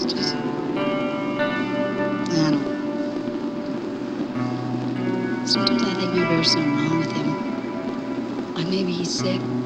It's just, I don't. Sometimes I think maybe there's something wrong with him. Like maybe he's sick.